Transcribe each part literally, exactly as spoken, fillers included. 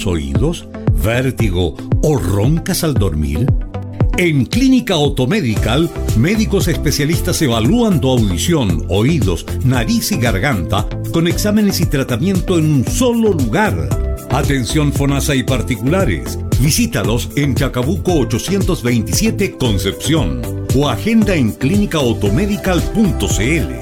los oídos, vértigo o roncas al dormir? En Clínica Otomedical, médicos especialistas evalúan tu audición, oídos, nariz y garganta con exámenes y tratamiento en un solo lugar. Atención FONASA y particulares. Visítalos en Chacabuco ochocientos veintisiete, Concepción, o agenda en clínica otomedical punto c l.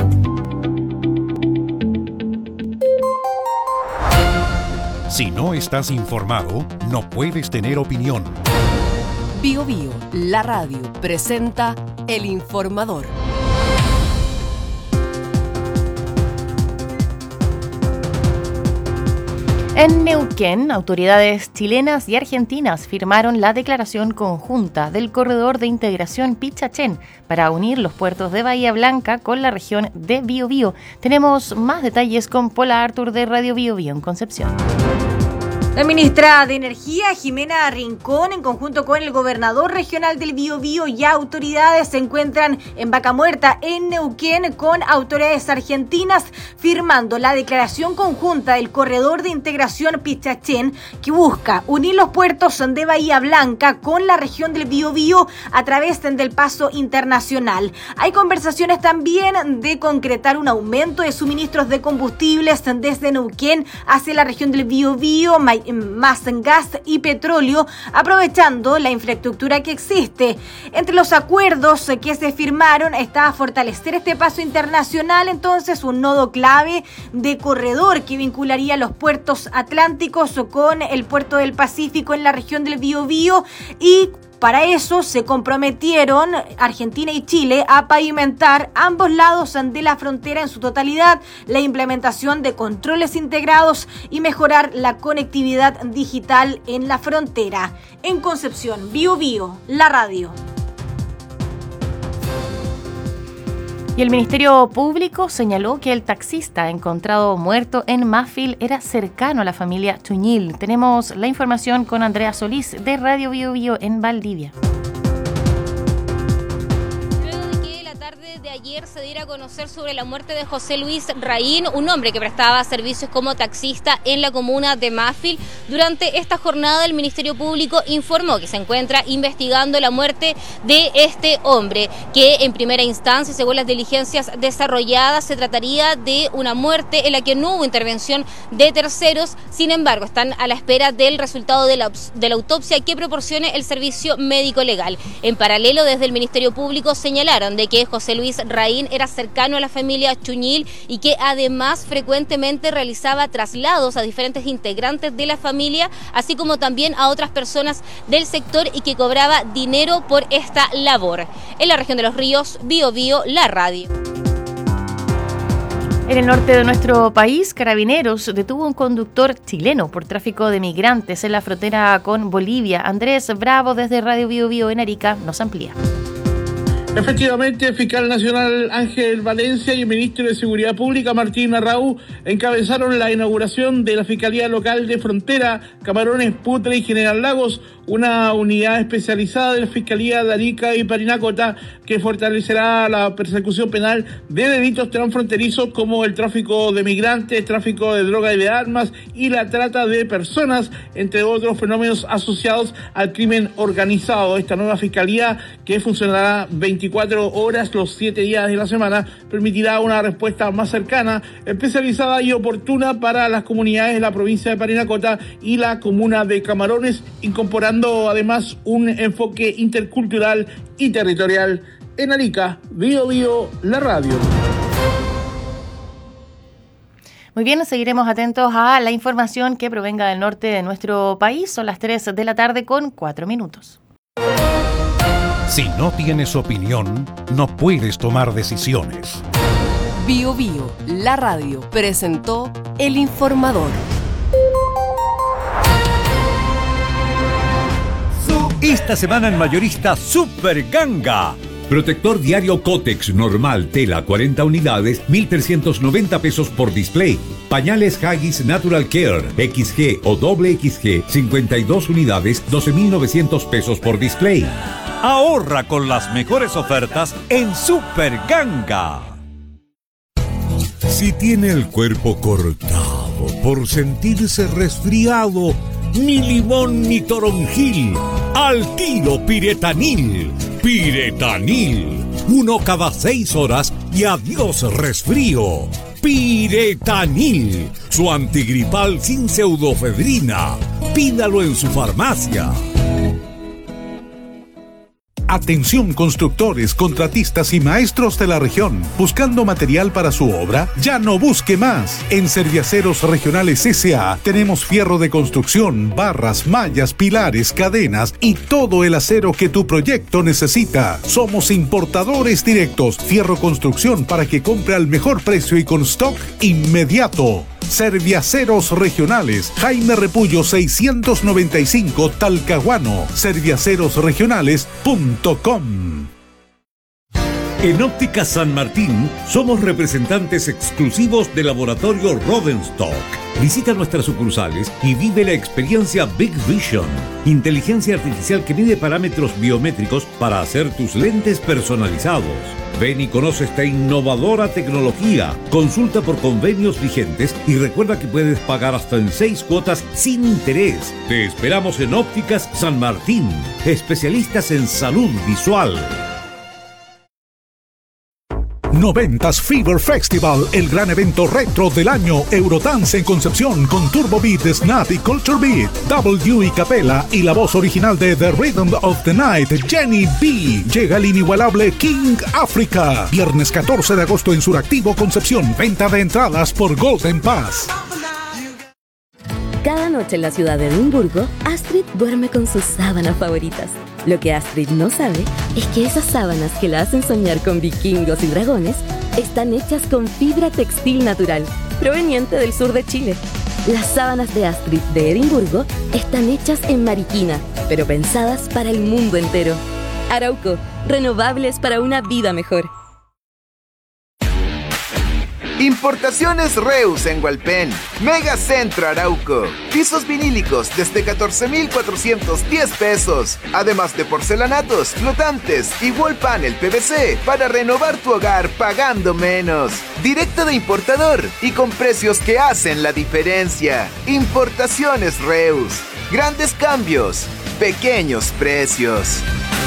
Si no estás informado, no puedes tener opinión. Bio Bio, la radio, presenta El Informador. En Neuquén, autoridades chilenas y argentinas firmaron la declaración conjunta del Corredor de Integración Pichachén para unir los puertos de Bahía Blanca con la región de Biobío. Tenemos más detalles con Paula Artur de Radio Biobío en Concepción. La ministra de Energía, Jimena Rincón, en conjunto con el gobernador regional del Biobío y autoridades, se encuentran en Vaca Muerta, en Neuquén, con autoridades argentinas, firmando la declaración conjunta del Corredor de Integración Pichachén, que busca unir los puertos de Bahía Blanca con la región del Biobío a través del paso internacional. Hay conversaciones también de concretar un aumento de suministros de combustibles desde Neuquén hacia la región del Biobío, más gas y petróleo, aprovechando la infraestructura que existe. Entre los acuerdos que se firmaron está fortalecer este paso internacional, entonces un nodo clave de corredor que vincularía los puertos atlánticos con el puerto del Pacífico en la región del Biobío, y para eso se comprometieron Argentina y Chile a pavimentar ambos lados de la frontera en su totalidad, la implementación de controles integrados y mejorar la conectividad digital en la frontera. En Concepción, Bio Bio, la radio. Y el Ministerio Público señaló que el taxista encontrado muerto en Mafil era cercano a la familia Chuñil. Tenemos la información con Andrea Solís de Radio Bio Bio en Valdivia. De ayer se diera a conocer sobre la muerte de José Luis Raín, un hombre que prestaba servicios como taxista en la comuna de Mafil. Durante esta jornada el Ministerio Público informó que se encuentra investigando la muerte de este hombre, que en primera instancia, según las diligencias desarrolladas, se trataría de una muerte en la que no hubo intervención de terceros. Sin embargo, están a la espera del resultado de la, de la autopsia que proporcione el servicio médico legal. En paralelo, desde el Ministerio Público señalaron de que José Luis Raín era cercano a la familia Chuñil y que además frecuentemente realizaba traslados a diferentes integrantes de la familia, así como también a otras personas del sector, y que cobraba dinero por esta labor. En la región de Los Ríos, Bio Bio, la radio. En el norte de nuestro país, Carabineros detuvo a un conductor chileno por tráfico de migrantes en la frontera con Bolivia. Andrés Bravo, desde Radio Bio Bio en Arica, nos amplía. Efectivamente, el fiscal nacional Ángel Valencia y el ministro de Seguridad Pública Martín Arrau encabezaron la inauguración de la Fiscalía Local de Frontera, Camarones, Putre y General Lagos, una unidad especializada de la Fiscalía de Arica y Parinacota que fortalecerá la persecución penal de delitos transfronterizos como el tráfico de migrantes, tráfico de droga y de armas y la trata de personas, entre otros fenómenos asociados al crimen organizado. Esta nueva Fiscalía, que funcionará veinticuatro horas los siete días de la semana, permitirá una respuesta más cercana, especializada y oportuna para las comunidades de la provincia de Parinacota y la comuna de Camarones, incorporando además un enfoque intercultural y territorial. En Arica, Bio Bio, la radio. Muy bien, seguiremos atentos a la información que provenga del norte de nuestro país. Son las tres de la tarde con cuatro minutos. Si no tienes opinión, no puedes tomar decisiones. Bio Bio, la radio, presentó El Informador. Esta semana en Mayorista Super Ganga. Protector diario Cotex normal tela cuarenta unidades, mil trescientos noventa pesos por display. Pañales Haggis Natural Care X G o doble X G cincuenta y dos unidades, doce mil novecientos pesos por display. Ahorra con las mejores ofertas en Super Ganga. Si tiene el cuerpo cortado por sentirse resfriado, Ni limón ni toronjil. Al tiro Piretanil. Piretanil. Uno cada seis horas y adiós resfrío. Piretanil. Su antigripal sin pseudofedrina. Pídalo en su farmacia. Atención constructores, contratistas y maestros de la región. ¿Buscando material para su obra? Ya no busque más. En Serviaceros Regionales S A tenemos fierro de construcción, barras, mallas, pilares, cadenas y todo el acero que tu proyecto necesita. Somos importadores directos. Fierro construcción para que compre al mejor precio y con stock inmediato. Serviaceros Regionales, Jaime Repullo seiscientos noventa y cinco, Talcahuano. serviaceros regionales punto com. En Óptica San Martín somos representantes exclusivos de Laboratorio Rodenstock. Visita nuestras sucursales y vive la experiencia Big Vision, inteligencia artificial que mide parámetros biométricos para hacer tus lentes personalizados. Ven y conoce esta innovadora tecnología. Consulta por convenios vigentes y recuerda que puedes pagar hasta en seis cuotas sin interés. Te esperamos en Ópticas San Martín, especialistas en salud visual. noventas Fever Festival, el gran evento retro del año. Eurodance en Concepción con Turbo Beat, Snap y Culture Beat. W y Capela y la voz original de The Rhythm of the Night, Jenny B. Llega el inigualable King Africa. Viernes catorce de agosto en Suractivo, Concepción. Venta de entradas por Golden Pass. Cada noche en la ciudad de Edimburgo, Astrid duerme con sus sábanas favoritas. Lo que Astrid no sabe es que esas sábanas que la hacen soñar con vikingos y dragones están hechas con fibra textil natural, proveniente del sur de Chile. Las sábanas de Astrid de Edimburgo están hechas en Mariquina, pero pensadas para el mundo entero. Arauco, renovables para una vida mejor. Importaciones Reus en Hualpén. Mega Centro Arauco. Pisos vinílicos desde catorce mil cuatrocientos diez pesos. Además de porcelanatos, flotantes y wall panel P V C para renovar tu hogar pagando menos. Directo de importador y con precios que hacen la diferencia. Importaciones Reus. Grandes cambios. Pequeños precios.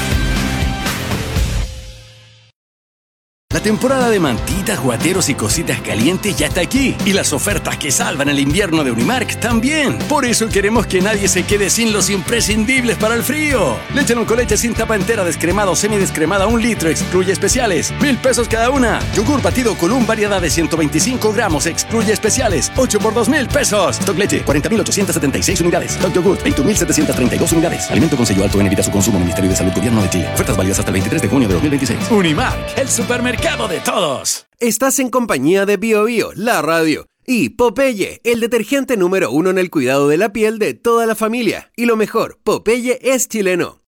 La temporada de mantitas, guateros y cositas calientes ya está aquí. Y las ofertas que salvan el invierno de Unimark también. Por eso queremos que nadie se quede sin los imprescindibles para el frío. Leche Loncoleche sin tapa entera, descremada o semidescremada, un litro, excluye especiales. Mil pesos cada una. Yogur batido Column, variedad de ciento veinticinco gramos, excluye especiales. ocho por dos mil pesos. Stock leche, cuarenta mil ochocientos setenta y seis unidades. Stock yogur, veintiún mil setecientos treinta y dos unidades. Alimento con sello alto en evita su consumo. Ministerio de Salud, Gobierno de Chile. Ofertas válidas hasta el veintitrés de junio de dos mil veintiséis. Unimark, el supermercado de todos. Estás en compañía de Bio Bio, la radio, y Popeye, el detergente número uno en el cuidado de la piel de toda la familia. Y lo mejor, Popeye es chileno.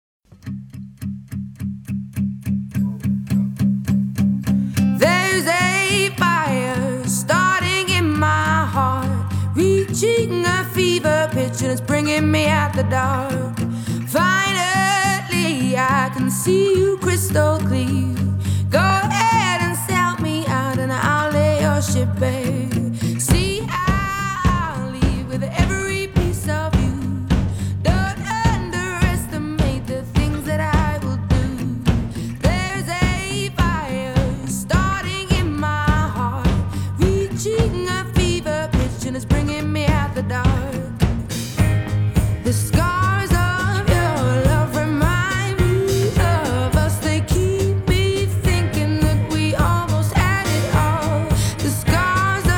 There's a fire starting in my heart, reaching a fever pitch and it's bringing me out the dark. Finally, I can see you crystal clear. Go ahead and sell me out and I'll lay your ship bare. See, I'll leave with every piece of you. Don't underestimate the things that I will do. There's a fire starting in my heart, reaching a fever pitch and it's bringing me out the dark. The scars of your love remind me of us. They keep me thinking that we almost had it all. The scars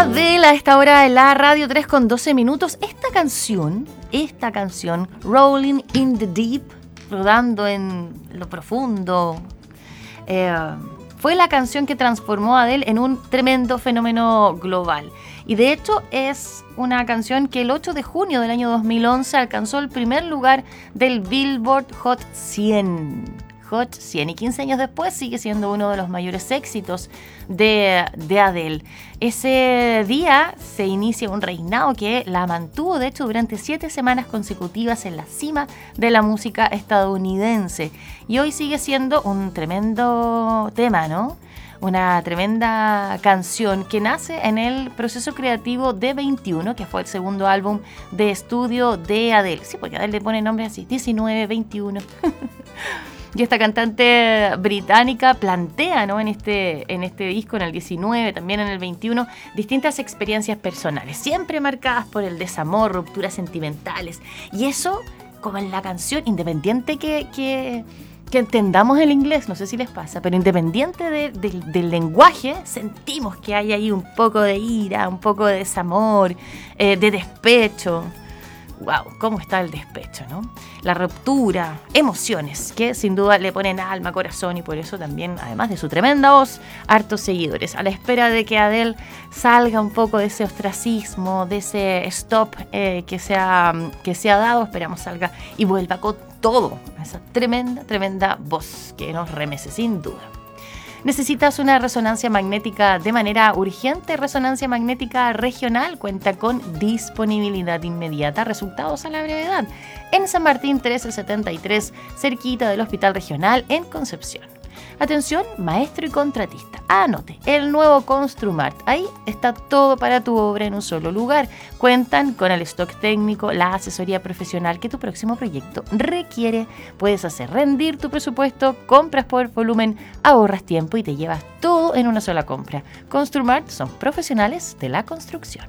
Adele a esta hora de la radio, tres con doce minutos. Esta canción, esta canción, Rolling in the Deep, rodando en lo profundo, eh, fue la canción que transformó a Adele en un tremendo fenómeno global. Y de hecho es una canción que el ocho de junio del año dos mil once alcanzó el primer lugar del Billboard Hot cien. Hot cien, y quince años después sigue siendo uno de los mayores éxitos de, de Adele. Ese día se inicia un reinado que la mantuvo, de hecho, durante siete semanas consecutivas en la cima de la música estadounidense. Y hoy sigue siendo un tremendo tema, ¿no? Una tremenda canción que nace en el proceso creativo de veintiuno, que fue el segundo álbum de estudio de Adele. Sí, porque Adele le pone nombre así, diecinueve, veintiuno. Y esta cantante británica plantea, ¿no?, en este, en este disco, en el diecinueve, también en el veintiuno, distintas experiencias personales, siempre marcadas por el desamor, rupturas sentimentales. Y eso, como en la canción, independiente que, que, que entendamos el inglés, no sé si les pasa, pero independiente de, de, del lenguaje, sentimos que hay ahí un poco de ira, un poco de desamor, eh, de despecho. Wow, cómo está el despecho, ¿no? La ruptura, emociones que sin duda le ponen alma, corazón, y por eso también, además de su tremenda voz, hartos seguidores. A la espera de que Adele salga un poco de ese ostracismo, de ese stop eh, que, se ha, que se ha dado, esperamos salga y vuelva con todo, esa tremenda, tremenda voz que nos remece sin duda. ¿Necesitas una resonancia magnética de manera urgente? Resonancia Magnética Regional cuenta con disponibilidad inmediata, resultados a la brevedad, en San Martín trece setenta y tres, cerquita del Hospital Regional en Concepción. Atención, maestro y contratista, anote, el nuevo Construmart. Ahí está todo para tu obra en un solo lugar. Cuentan con el stock técnico, la asesoría profesional que tu próximo proyecto requiere. Puedes hacer rendir tu presupuesto, compras por volumen, ahorras tiempo y te llevas todo en una sola compra. Construmart son profesionales de la construcción.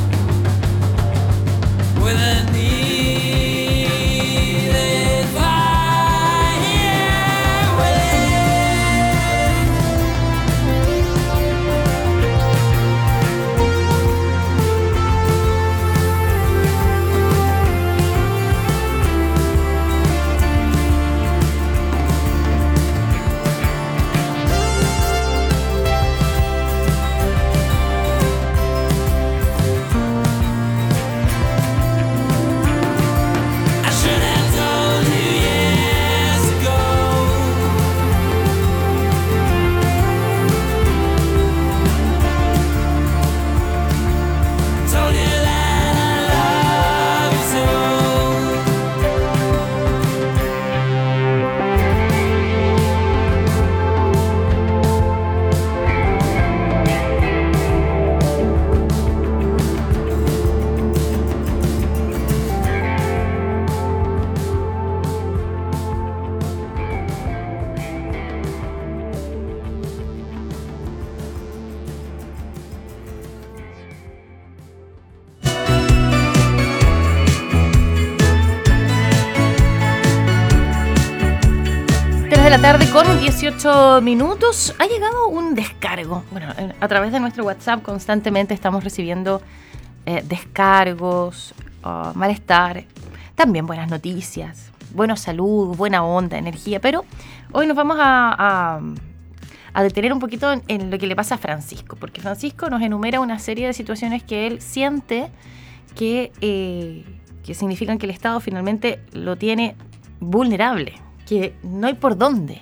With a needed fire. tres de la tarde con dieciocho minutos. Ha llegado un descargo. Bueno, a través de nuestro WhatsApp constantemente estamos recibiendo eh, descargos, uh, malestar, también buenas noticias, buena salud, buena onda, energía. Pero hoy nos vamos a, a, a detener un poquito en, en lo que le pasa a Francisco, porque Francisco nos enumera una serie de situaciones que él siente que, eh, que significan que el Estado finalmente lo tiene vulnerable, que no hay por dónde.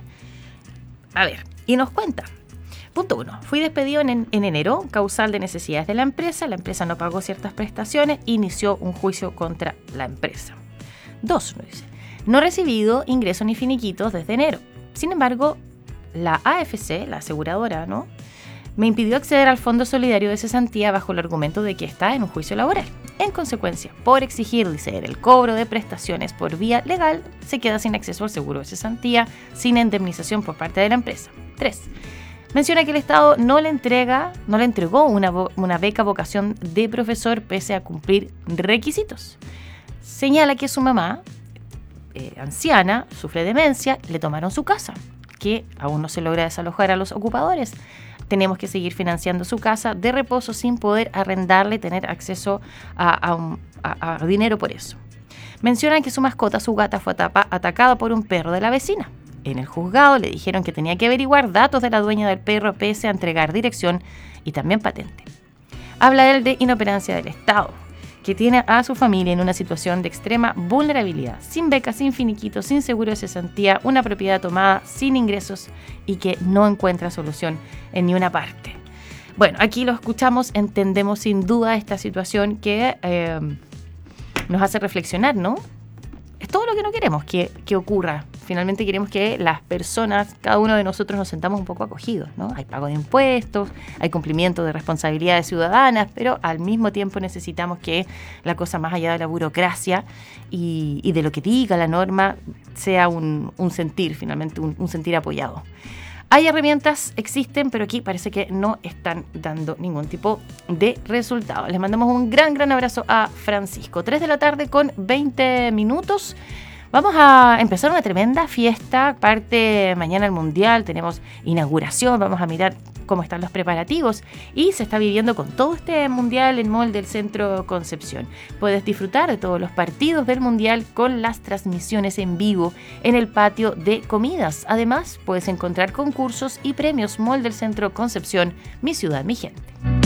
A ver, y nos cuenta. Punto uno. Fui despedido en, en enero, causal de necesidades de la empresa. La empresa no pagó ciertas prestaciones. Inició un juicio contra la empresa. Dos, nos dice. No he recibido ingresos ni finiquitos desde enero. Sin embargo, la A F C, la aseguradora, ¿no?, me impidió acceder al Fondo Solidario de Cesantía bajo el argumento de que está en un juicio laboral. En consecuencia, por exigir, dice él, el cobro de prestaciones por vía legal, se queda sin acceso al seguro de cesantía, sin indemnización por parte de la empresa. tres. Menciona que el Estado no le entrega, no le entregó una, una beca vocación de profesor pese a cumplir requisitos. Señala que su mamá, eh, anciana, sufre demencia, le tomaron su casa, que aún no se logra desalojar a los ocupadores. Tenemos que seguir financiando su casa de reposo sin poder arrendarle, tener acceso a, a, un, a, a dinero por eso. Mencionan que su mascota, su gata, fue atapa, atacada por un perro de la vecina. En el juzgado le dijeron que tenía que averiguar datos de la dueña del perro pese a entregar dirección y también patente. Habla él de inoperancia del Estado, que tiene a su familia en una situación de extrema vulnerabilidad, sin beca, sin finiquito, sin seguro de cesantía, una propiedad tomada, sin ingresos y que no encuentra solución en ni una parte. Bueno, aquí lo escuchamos, entendemos sin duda esta situación que eh, nos hace reflexionar, ¿no? Es todo lo que no queremos que, que ocurra. Finalmente queremos que las personas, cada uno de nosotros nos sentamos un poco acogidos, ¿no? Hay pago de impuestos, hay cumplimiento de responsabilidades ciudadanas, pero al mismo tiempo necesitamos que la cosa más allá de la burocracia y, y de lo que diga la norma sea un, un sentir, finalmente un, un sentir apoyado. Hay herramientas, existen, pero aquí parece que no están dando ningún tipo de resultado. Les mandamos un gran, gran abrazo a Francisco. tres de la tarde con veinte minutos. Vamos a empezar una tremenda fiesta. Parte mañana el Mundial, tenemos inauguración, vamos a mirar cómo están los preparativos y se está viviendo con todo este Mundial en Mall del Centro Concepción. Puedes disfrutar de todos los partidos del Mundial con las transmisiones en vivo en el patio de comidas. Además, puedes encontrar concursos y premios. Mall del Centro Concepción, mi ciudad, mi gente.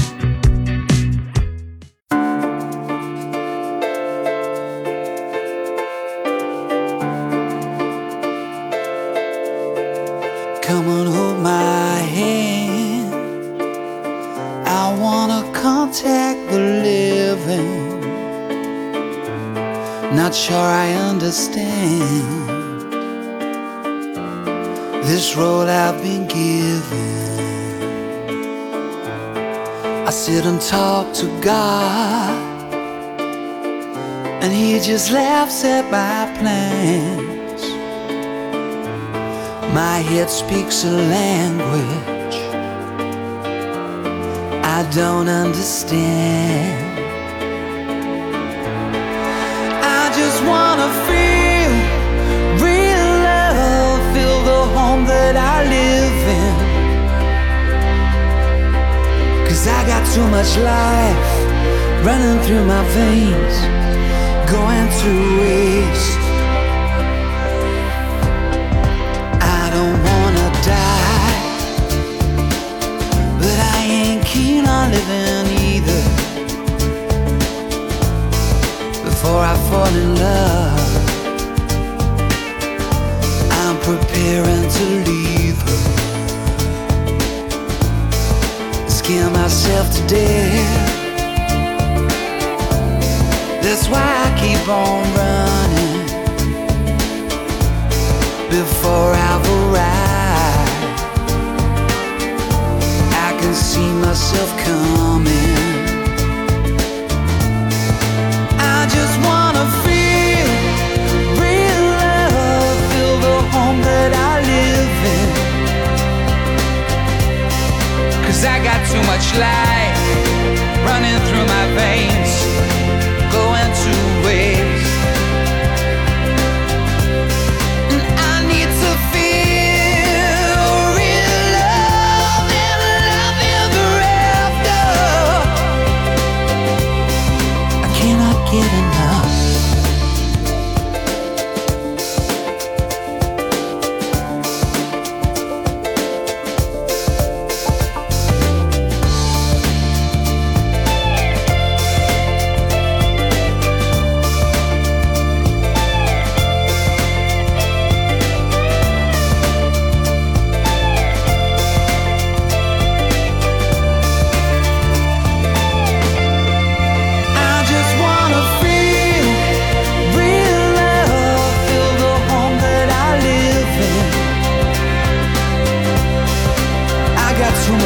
Come on, hold my hand. I wanna contact the living. Not sure I understand this road I've been given. I sit and talk to God, and He just laughs at my plans. My head speaks a language I don't understand. I just wanna feel real love, feel the home that I live in. 'Cause I got too much life running through my veins, going to waste. I don't wanna die, but I ain't keen on living either. Before I fall in love, I'm preparing to leave her. Scare myself to death. That's why I keep on running. Before I've arrived, I can see myself coming. I just wanna feel real love, feel the home that I live in. 'Cause I got too much life running through my veins, going to waste. And I need to feel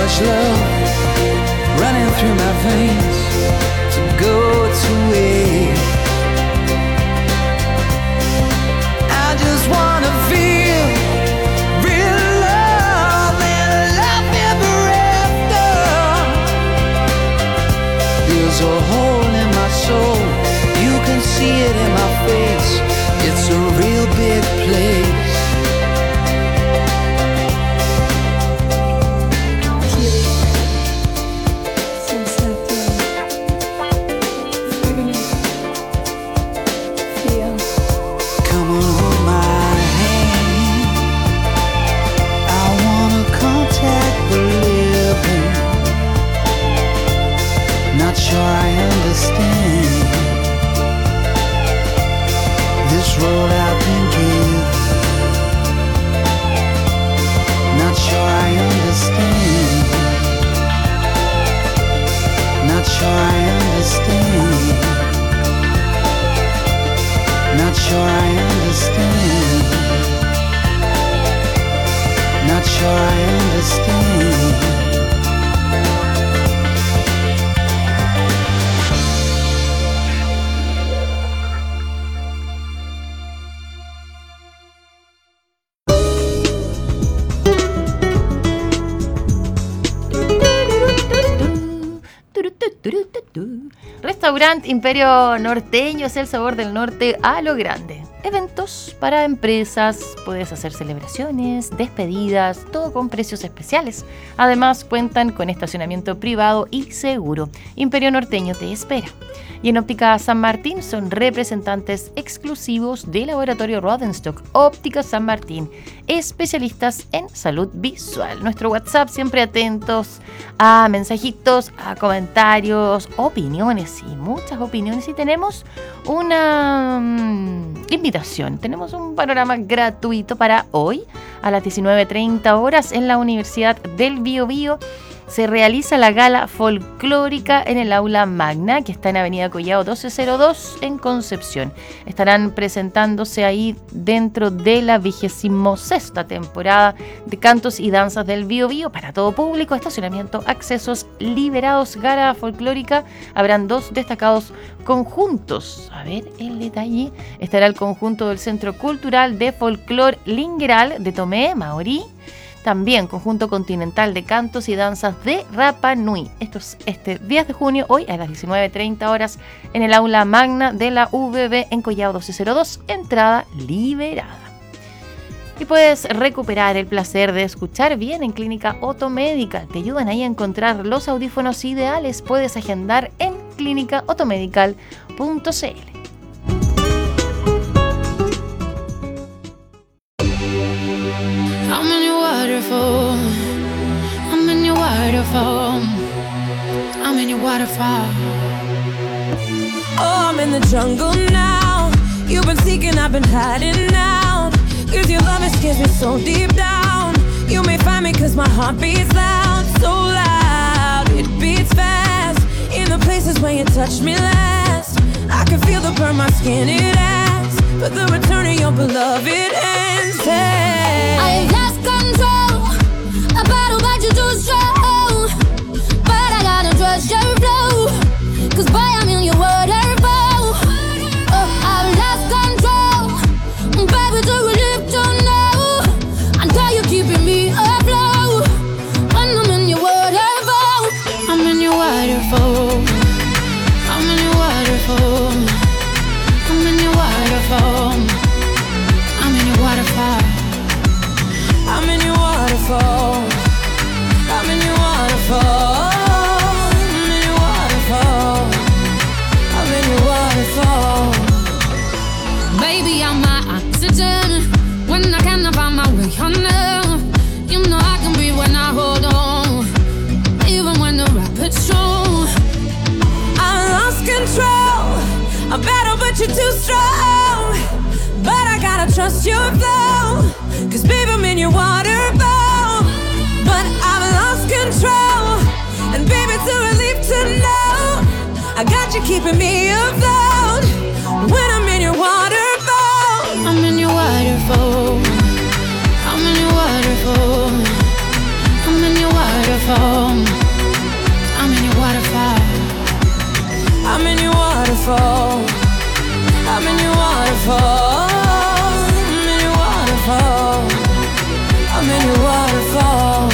much love running through my veins to go to waste. I just wanna feel real love and love ever after. There's a hole in my soul, you can see it in my face. It's a real big place. Sure I understand this road I've been given. Not sure I understand. Not sure I understand. Not sure I understand. Not sure I understand. Restaurante Imperio Norteño es el sabor del norte a lo grande. Eventos para empresas, puedes hacer celebraciones, despedidas, todo con precios especiales. Además cuentan con estacionamiento privado y seguro. Imperio Norteño te espera. Y en Óptica San Martín son representantes exclusivos de Laboratorio Rodenstock. Óptica San Martín, especialistas en salud visual. Nuestro WhatsApp, siempre atentos a mensajitos, a comentarios, opiniones y muchas opiniones. Y tenemos una um, invitación, tenemos un panorama gratuito para hoy a las diecinueve treinta horas en la Universidad del Biobío. Se realiza la gala folclórica en el Aula Magna, que está en Avenida Collao doce cero dos en Concepción. Estarán presentándose ahí dentro de la vigésimo sexta temporada de Cantos y Danzas del Biobío para todo público, estacionamiento, accesos liberados. Gala folclórica, habrán dos destacados conjuntos. A ver el detalle. Estará el conjunto del Centro Cultural de Folclor Lingueral de Tomé, Maorí. También conjunto continental de cantos y danzas de Rapa Nui. Esto es este diez de junio, hoy a las diecinueve treinta horas en el Aula Magna de la U B B en Collao doce cero dos, entrada liberada. Y puedes recuperar el placer de escuchar bien en Clínica Otomedical. Te ayudan ahí a encontrar los audífonos ideales. Puedes agendar en clínica otomedical punto c l. I'm in your waterfall. I'm in your waterfall. I'm in your waterfall. Oh, I'm in the jungle now. You've been seeking, I've been hiding now. Cause your love it scares me so deep down. You may find me cause my heart beats loud. So loud, it beats fast. In the places where you touched me last. I can feel the burn, my skin it asks. But the return of your beloved ends. Hey. I lost control. A battle but you too strong. But I gotta trust your flow. Cause boy I'm in your waterfall. Oh, I've lost control. Baby, do we live to know? I know you're keeping me afloat. When I'm in your waterfall. I'm in your waterfall. I'm in your waterfall. I'm in your waterfall. I'm in your waterfall. I'm in your waterfall. I'm in your waterfall. I'm in your waterfall. I'm in your waterfall. Baby, I'm my oxygen. When I cannot find my way under. You know I can breathe when I hold on. Even when the rapids show. I lost control. A battle but you're too strong. But I gotta trust your flow. Cause baby I'm in your waterfall. But I've lost control. And baby it's a relief to know I got you keeping me afloat. When I'm in your waterfall. I'm in your waterfall. I'm in your waterfall. I'm in your waterfall. waterfall. I'm in your waterfall. I'm in your waterfall. I'm in your waterfall. I'm in your waterfall. I'm in your waterfall.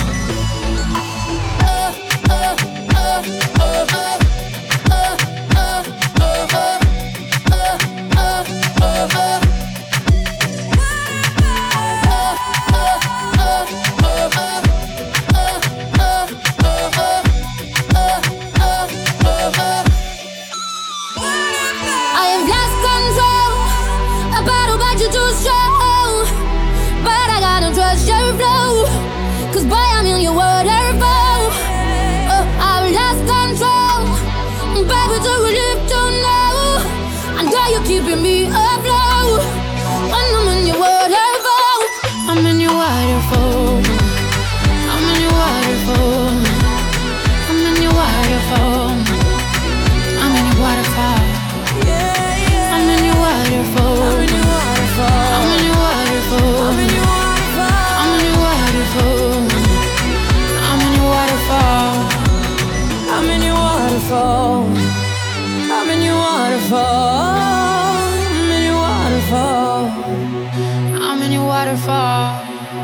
Cause boy, I'm in your waterfall. Oh, I've lost control. Baby, do we live to know? I know you're keeping me afloat. And I'm in your waterfall. I'm in your waterfall. I'm in your waterfall. I'm in your waterfall. I'm in your waterfall. Yeah, yeah. I'm in your waterfall. I'm in your waterfall. I'm in your waterfall. I'm in your waterfall. I'm in your waterfall. I'm in your waterfall. I'm in your waterfall. I'm in your waterfall. I'm in your waterfall. I'm in your waterfall.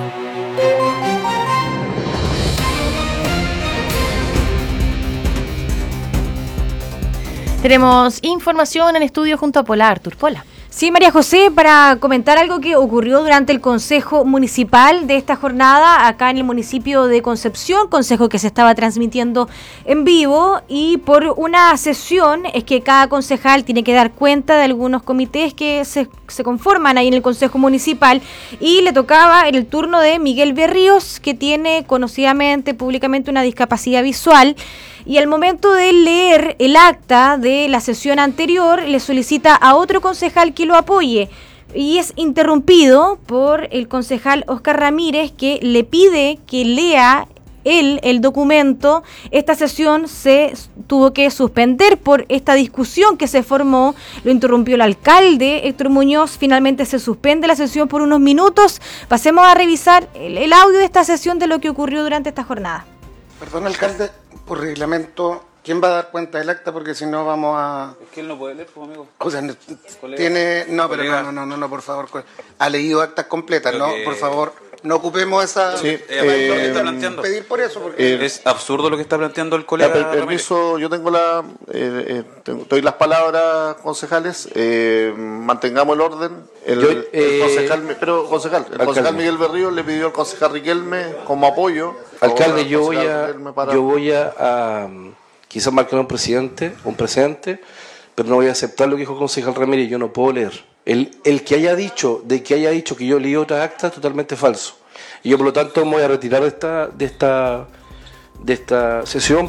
Tenemos información en estudio junto a Polar Turpola. Sí, María José, para comentar algo que ocurrió durante el Consejo Municipal de esta jornada acá en el municipio de Concepción, consejo que se estaba transmitiendo en vivo, y por una sesión es que cada concejal tiene que dar cuenta de algunos comités que se, se conforman ahí en el Consejo Municipal, y le tocaba en el turno de Miguel Berríos, que tiene conocidamente, públicamente, una discapacidad visual. Y al momento de leer el acta de la sesión anterior, le solicita a otro concejal que lo apoye. Y es interrumpido por el concejal Oscar Ramírez, que le pide que lea él el documento. Esta sesión se tuvo que suspender por esta discusión que se formó. Lo interrumpió el alcalde Héctor Muñoz. Finalmente se suspende la sesión por unos minutos. Pasemos a revisar el, el audio de esta sesión de lo que ocurrió durante esta jornada. Perdón, alcalde, por reglamento, ¿quién va a dar cuenta del acta? Porque si no vamos a... Es que él no puede leer, pues, amigo. O sea, no, tiene... No, pero no, no, no, no, por favor. Ha leído actas completas, Pero ¿no? que- Por favor, no ocupemos esa... Sí, eh, lo que está planteando. Pedir por eso, porque... Es absurdo lo que está planteando el colega. Ya, per- permiso, yo tengo la, eh, eh, tengo- doy las palabras, concejales. Eh, mantengamos el orden. El, Yo, el eh, concejal, pero concejal, el alcalde. concejal Miguel Berrío le pidió al concejal Riquelme como apoyo. Alcalde, Ahora, yo voy concejal a, Riquelme para- yo voy a, a quizás marcar un presidente, un precedente, pero no voy a aceptar lo que dijo el concejal Ramírez. Yo no puedo leer. El, el que haya dicho, de que haya dicho que yo leí otra acta, es totalmente falso. Y yo, por lo tanto, me voy a retirar de esta, de esta, de esta sesión.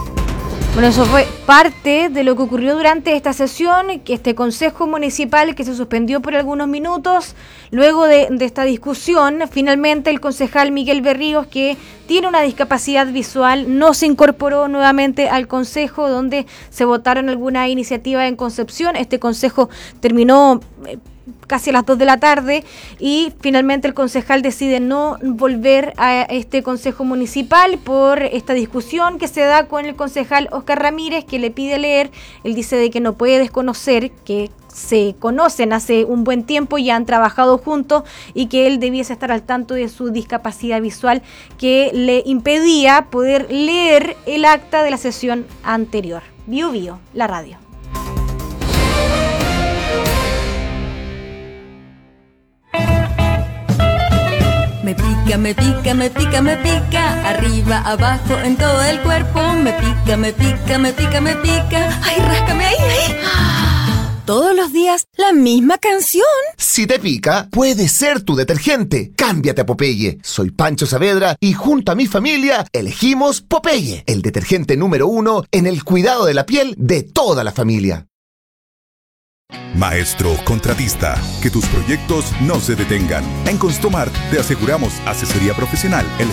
Bueno, eso fue parte de lo que ocurrió durante esta sesión, que este consejo municipal que se suspendió por algunos minutos. Luego de, de esta discusión, finalmente el concejal Miguel Berríos, que tiene una discapacidad visual, no se incorporó nuevamente al consejo, donde se votaron algunas iniciativas en Concepción. Este consejo terminó eh, casi a las dos de la tarde, y finalmente el concejal decide no volver a este consejo municipal por esta discusión que se da con el concejal Oscar Ramírez, que le pide leer. Él dice de que no puede desconocer que se conocen hace un buen tiempo y han trabajado juntos, y que él debiese estar al tanto de su discapacidad visual que le impedía poder leer el acta de la sesión anterior. Bio Bio, la radio. Me pica, me pica, me pica, me pica, arriba, abajo, en todo el cuerpo. Me pica, me pica, me pica, me pica. Ay, ráscame ahí, ahí. Todos los días la misma canción. Si te pica, puede ser tu detergente. Cámbiate a Popeye. Soy Pancho Saavedra y junto a mi familia elegimos Popeye, el detergente número uno en el cuidado de la piel de toda la familia. Maestro contratista, que tus proyectos no se detengan. En Constomart te aseguramos asesoría profesional, el